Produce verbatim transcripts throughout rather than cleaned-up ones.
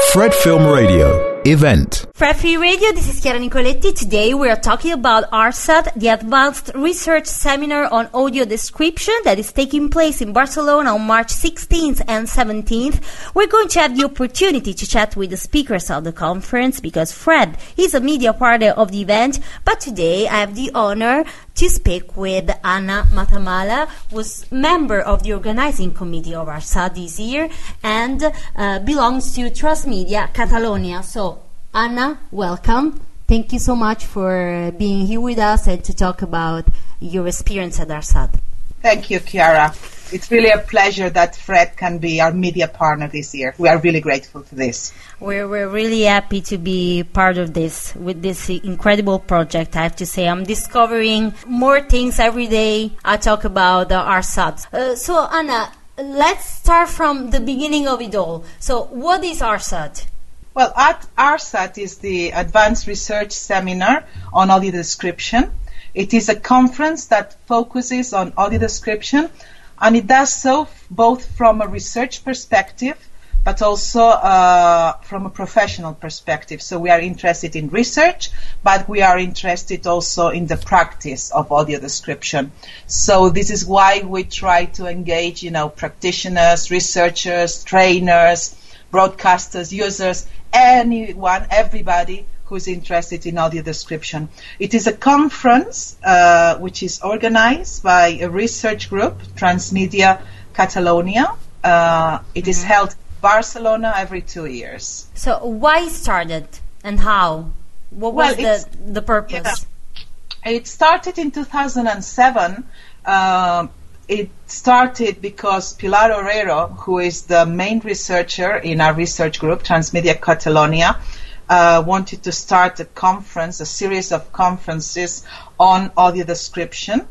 Fred Film Radio event. Fred Film Radio, this is Chiara Nicoletti. Today we are talking about A R S A T, the Advanced Research Seminar on Audio Description that is taking place in Barcelona on March sixteenth and seventeenth. We're going to have the opportunity to chat with the speakers of the conference because Fred is a media partner of the event, but today I have the honor to speak with Anna Matamala, who's member of the organizing committee of A R S A T this year and uh, belongs to Transmedia Catalonia. So, Anna, welcome. Thank you so much for being here with us and to talk about your experience at A R S A T. Thank you, Chiara. It's really a pleasure that Fred can be our media partner this year. We are really grateful for this. We're, we're really happy to be part of this, with this incredible project, I have to say. I'm discovering more things every day. I talk about the A R S A T. Uh, so, Anna, let's start from the beginning of it all. So, what is A R S A T? Well, at A R S A T is the Advanced Research Seminar on Audio Description. It is a conference that focuses on audio description, and it does so f- both from a research perspective, but also uh, from a professional perspective. So we are interested in research, but we are interested also in the practice of audio description. So this is why we try to engage, you know, practitioners, researchers, trainers, broadcasters, users, anyone, everybody who's interested in audio description. It is a conference uh, which is organized by a research group, Transmedia Catalonia. Uh, it mm-hmm. is held in Barcelona every two years. So why started and how? What was well, the, the purpose? Yeah. It started in two thousand seven. Uh, it started because Pilar Orero, who is the main researcher in our research group, Transmedia Catalonia, Uh, wanted to start a conference, a series of conferences on audio description.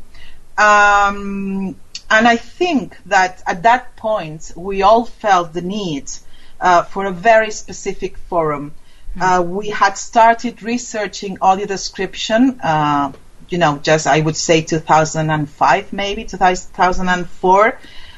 Um, and I think that at that point, we all felt the need uh, for a very specific forum. Mm-hmm. Uh, we had started researching audio description, uh, you know, just I would say two thousand five, maybe, two thousand four.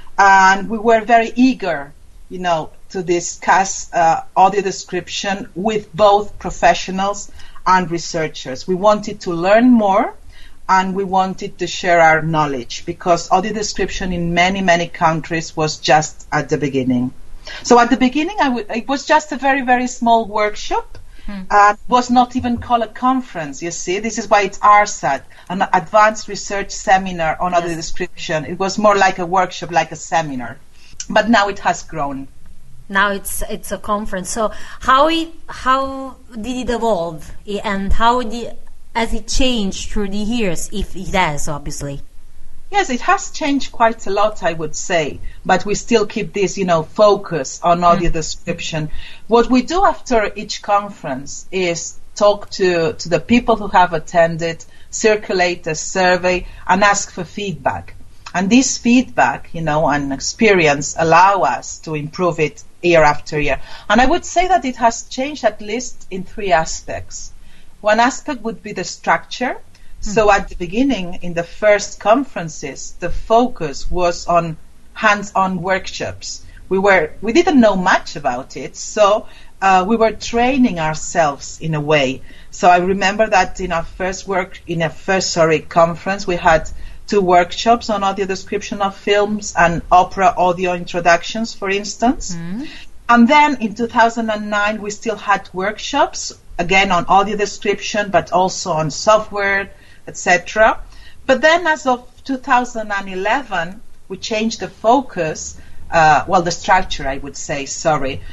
And we were very eager, you know, to discuss uh, audio description with both professionals and researchers. We wanted to learn more, and we wanted to share our knowledge, because audio description in many, many countries was just at the beginning. So at the beginning, I w- it was just a very, very small workshop. Hmm. Uh, was not even called a conference, you see. This is why it's A R S A T, an advanced research seminar on yes. audio description. It was more like a workshop, like a seminar. But now it has grown. Now it's it's a conference. So how it, how did it evolve, and how did, has it changed through the years, if it has, obviously? Yes, it has changed quite a lot, I would say, but we still keep this, you know, focus on audio mm. description. What we do after each conference is talk to, to the people who have attended, circulate a survey, and ask for feedback. And this feedback, you know, and experience allow us to improve it year after year. And I would say that it has changed at least in three aspects. One aspect would be the structure. Mm-hmm. So at the beginning, in the first conferences, the focus was on hands-on workshops. We were we didn't know much about it, so uh, we were training ourselves in a way. So I remember that in our first work, in our first sorry conference, we had two workshops on audio description of films and opera audio introductions, for instance. Mm. And then in two thousand nine, we still had workshops, again on audio description, but also on software, et cetera. But then as of two thousand eleven, we changed the focus, uh, well, the structure, I would say, sorry.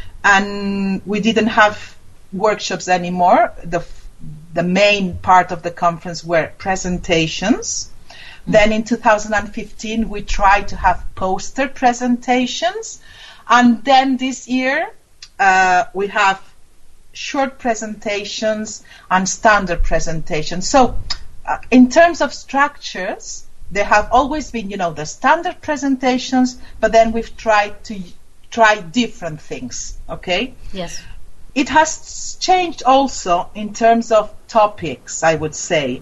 And we didn't have workshops anymore. The, the main part of the conference were presentations. Then in two thousand fifteen, we tried to have poster presentations. And then this year, uh, we have short presentations and standard presentations. So uh, in terms of structures, there have always been, you know, the standard presentations, but then we've tried to try different things, okay? Yes. It has changed also in terms of topics, I would say.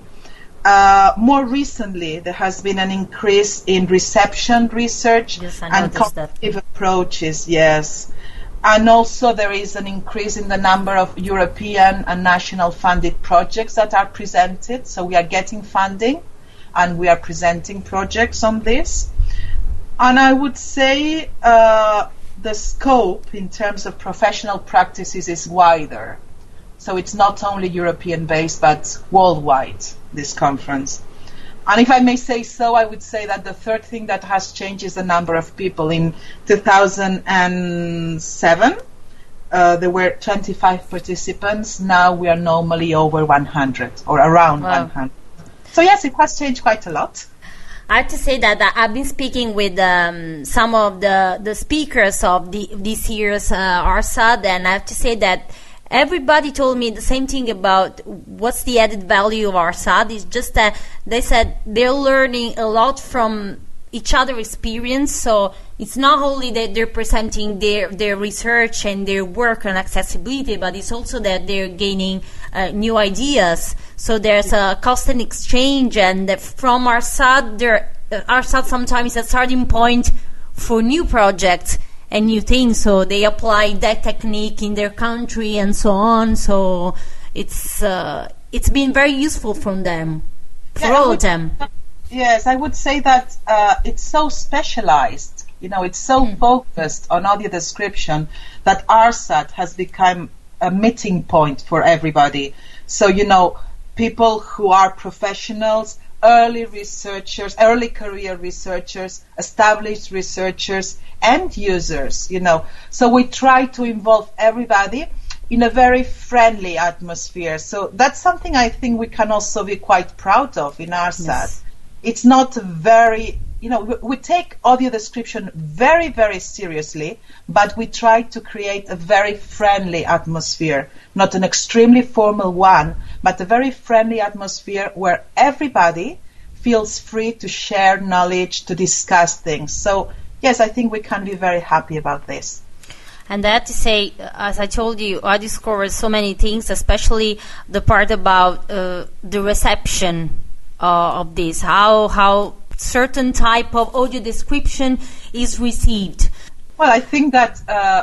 Uh, more recently, there has been an increase in reception research yes, I and cognitive that. approaches, yes. And also there is an increase in the number of European and national funded projects that are presented. So we are getting funding and we are presenting projects on this. And I would say uh, the scope in terms of professional practices is wider. So it's not only European-based, but worldwide, this conference. And if I may say so, I would say that the third thing that has changed is the number of people. In two thousand seven, uh, there were twenty-five participants. Now we are normally over one hundred, or around wow. one hundred. So yes, it has changed quite a lot. I have to say that I've been speaking with um, some of the, the speakers of the, this year's uh, ARSAD, and I have to say that everybody told me the same thing about what's the added value of ARSAD. It's just that they said they're learning a lot from each other's experience. So it's not only that they're presenting their, their research and their work on accessibility, but it's also that they're gaining uh, new ideas. So there's a constant exchange, and from ARSAD, there, uh, ARSAD sometimes is a starting point for new projects and new things, so they apply that technique in their country and so on. So it's uh, it's been very useful from them, for yeah, all would, of them. Yes, I would say that uh, it's so specialized. You know, it's so mm. focused on audio description that ARSAD has become a meeting point for everybody. So, you know, people who are professionals, early researchers, early career researchers, established researchers, and users, you know. So we try to involve everybody in a very friendly atmosphere. So that's something I think we can also be quite proud of in ARSAD. Yes. It's not very, you know, we, we take audio description very, very seriously, but we try to create a very friendly atmosphere, not an extremely formal one, but a very friendly atmosphere where everybody feels free to share knowledge, to discuss things. So yes, I think we can be very happy about this. And I have to say, as I told you, I discovered so many things, especially the part about uh, the reception uh, of this, how how certain type of audio description is received. Well, I think that uh,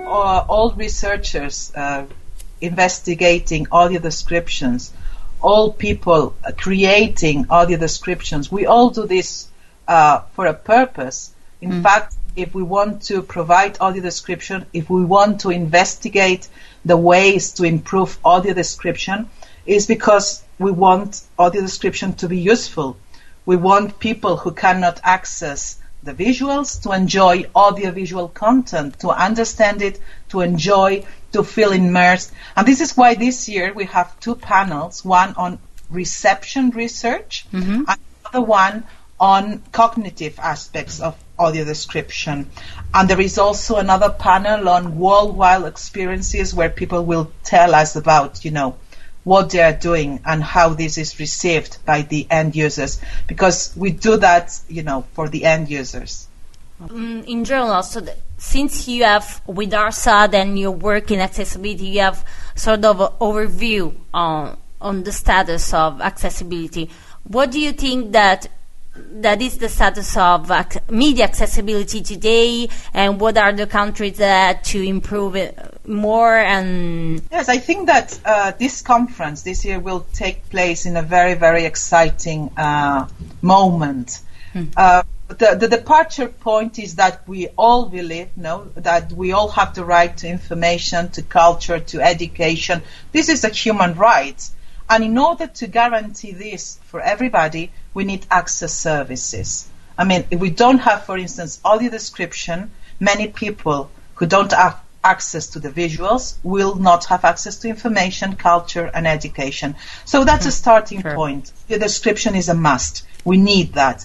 all researchers uh, investigating audio descriptions, all people uh, creating audio descriptions, we all do this uh, for a purpose. In mm. fact, if we want to provide audio description, if we want to investigate the ways to improve audio description, is because we want audio description to be useful. We want people who cannot access the visuals to enjoy audiovisual content, to understand it, to enjoy, to feel immersed. And this is why this year we have two panels, one on reception research mm-hmm. and another one on cognitive aspects of audio description. And there is also another panel on worldwide experiences where people will tell us about, you know, what they are doing and how this is received by the end users, because we do that, you know, for the end users. Um, in general, so th- since you have, with ARSAD and your work in accessibility, you have sort of an overview on, on the status of accessibility. What do you think that that is the status of ac- media accessibility today, and what are the countries that to improve it more? And yes, I think that uh, this conference this year will take place in a very, very exciting uh, moment. Hmm. Uh, the, the departure point is that we all believe, no, that we all have the right to information, to culture, to education. This is a human right. And in order to guarantee this for everybody, we need access services. I mean, if we don't have, for instance, audio description, many people who don't have access to the visuals will not have access to information, culture, and education. So that's mm-hmm. a starting sure. point. The description is a must. We need that.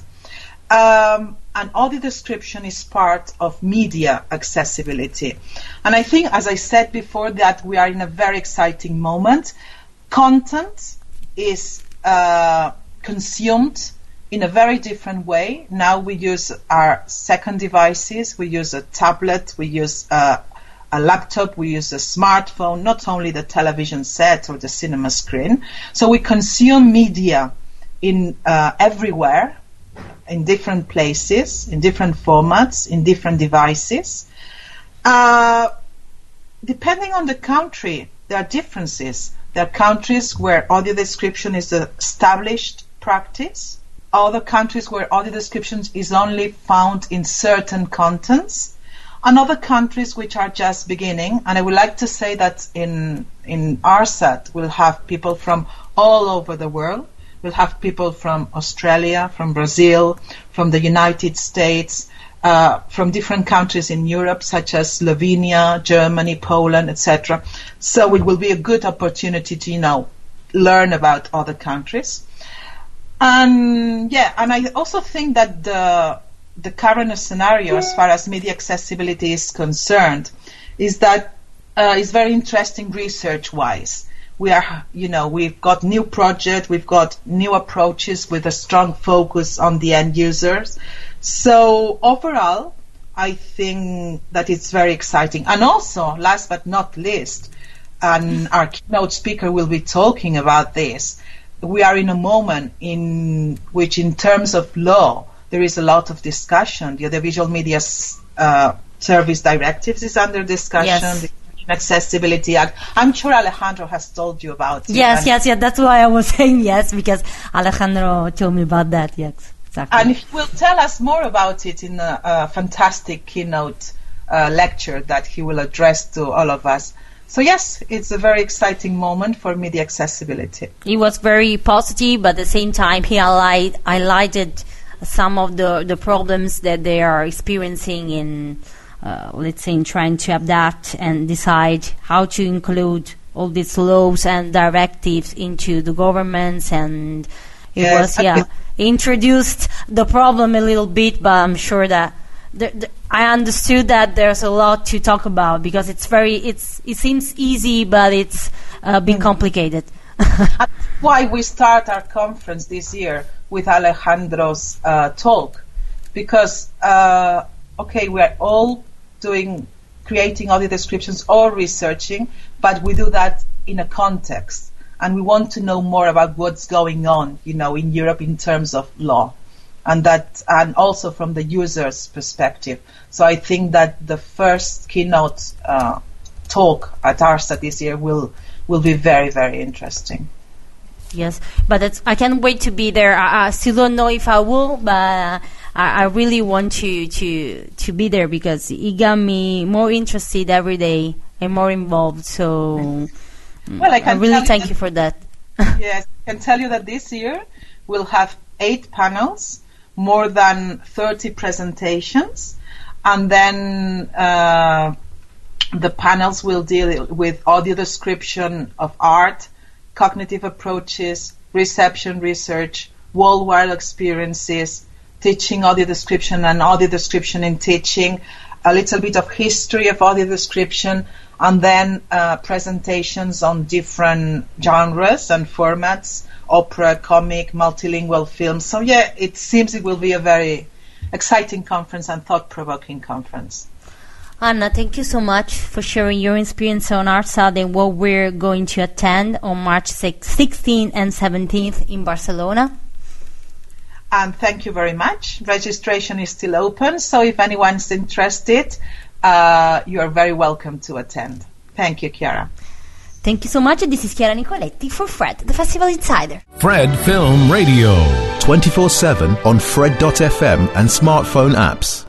Um, and audio description is part of media accessibility. And I think, as I said before, that we are in a very exciting moment. Content is uh, consumed in a very different way. Now we use our second devices, we use a tablet, we use uh, a laptop, we use a smartphone, not only the television set or the cinema screen. So we consume media in uh, everywhere, in different places, in different formats, in different devices. Uh, depending on the country, there are differences. There are countries where audio description is an established practice. Other countries where audio description is only found in certain contents. And other countries which are just beginning. And I would like to say that in in ARSAT we'll have people from all over the world. We'll have people from Australia, from Brazil, from the United States, uh, from different countries in Europe, such as Slovenia, Germany, Poland, et cetera. So it will be a good opportunity to, you know, learn about other countries. And yeah, and I also think that the the current scenario, as far as media accessibility is concerned, is that uh, is very interesting research-wise. We are, you know, we've got new projects, we've got new approaches with a strong focus on the end users. So overall, I think that it's very exciting. And also, last but not least, and our keynote speaker will be talking about this, we are in a moment in which, in terms of law, there is a lot of discussion. The Audiovisual Media uh, Service Directives is under discussion. Yes. The Accessibility Act. I'm sure Alejandro has told you about it. Yes, yes, yes. That's why I was saying yes, because Alejandro told me about that. Yes, exactly. And he will tell us more about it in a, a fantastic keynote uh, lecture that he will address to all of us. So yes, it's a very exciting moment for media accessibility. He was very positive, but at the same time he highlight, highlighted some of the, the problems that they are experiencing in, uh, let's say, in trying to adapt and decide how to include all these laws and directives into the governments. And it yes, was, yeah, introduced the problem a little bit, but I'm sure that the, the, I understood that there's a lot to talk about, because it's very, it's it seems easy, but it's a bit mm. complicated. That's why we start our conference this year with Alejandro's uh, talk, because uh, okay, we're all doing, creating audio descriptions or researching, but we do that in a context, and we want to know more about what's going on, you know, in Europe in terms of law, and that, and also from the user's perspective. So I think that the first keynote uh, talk at ARSAT this year will will be very, very interesting. Yes, but it's, I can't wait to be there. I, I still don't know if I will, but I, I really want to, to to be there, because it got me more interested every day and more involved. So well, I, can I really tell thank you, you for that. Yes, I can tell you that this year we'll have eight panels, more than thirty presentations, and then uh, the panels will deal with audio description of art, cognitive approaches, reception research, worldwide experiences, teaching audio description and audio description in teaching, a little bit of history of audio description, and then uh, presentations on different genres and formats, opera, comic, multilingual films. So yeah, it seems it will be a very exciting conference and thought-provoking conference. Anna, thank you so much for sharing your experience on ARSAT and what we're going to attend on March sixteenth and seventeenth in Barcelona. And thank you very much. Registration is still open, so if anyone's interested, uh, you are very welcome to attend. Thank you, Chiara. Thank you so much. This is Chiara Nicoletti for Fred, the Festival Insider. Fred Film Radio. twenty-four seven on Fred dot f m and smartphone apps.